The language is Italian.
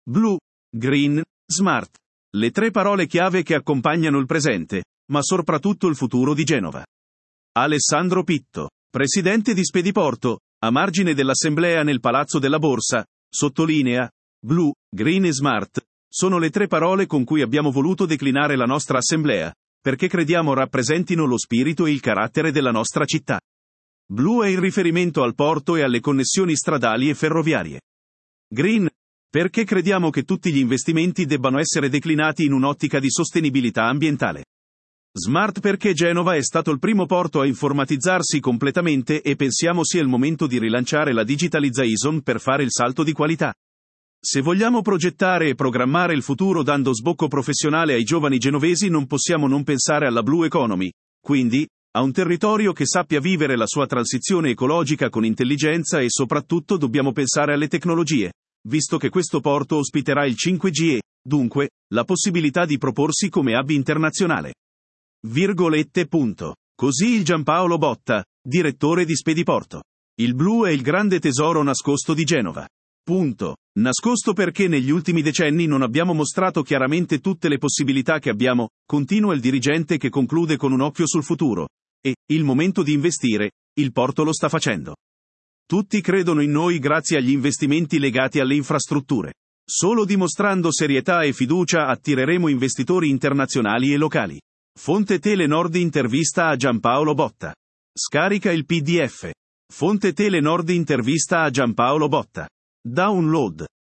Blue, Green, Smart. Le tre parole chiave che accompagnano il presente, ma soprattutto il futuro di Genova. Alessandro Pitto, presidente di Spediporto, a margine dell'assemblea nel Palazzo della Borsa, sottolinea: Blue, Green e Smart sono le tre parole con cui abbiamo voluto declinare la nostra assemblea, perché crediamo rappresentino lo spirito e il carattere della nostra città. Blue è in riferimento al porto e alle connessioni stradali e ferroviarie. Green, perché crediamo che tutti gli investimenti debbano essere declinati in un'ottica di sostenibilità ambientale. Smart perché Genova è stato il primo porto a informatizzarsi completamente e pensiamo sia il momento di rilanciare la digitalization per fare il salto di qualità. Se vogliamo progettare e programmare il futuro dando sbocco professionale ai giovani genovesi non possiamo non pensare alla Blue Economy, quindi, a un territorio che sappia vivere la sua transizione ecologica con intelligenza e soprattutto dobbiamo pensare alle tecnologie, visto che questo porto ospiterà il 5G e, dunque, la possibilità di proporsi come hub internazionale. Così il Giampaolo Botta, direttore di Spediporto. Il blu è il grande tesoro nascosto di Genova. Nascosto perché negli ultimi decenni non abbiamo mostrato chiaramente tutte le possibilità che abbiamo, continua il dirigente che conclude con un occhio sul futuro. E, il momento di investire, il porto lo sta facendo. Tutti credono in noi grazie agli investimenti legati alle infrastrutture. Solo dimostrando serietà e fiducia attireremo investitori internazionali e locali. Fonte Telenord intervista a Giampaolo Botta. Scarica il PDF. Fonte Telenord intervista a Giampaolo Botta. Download.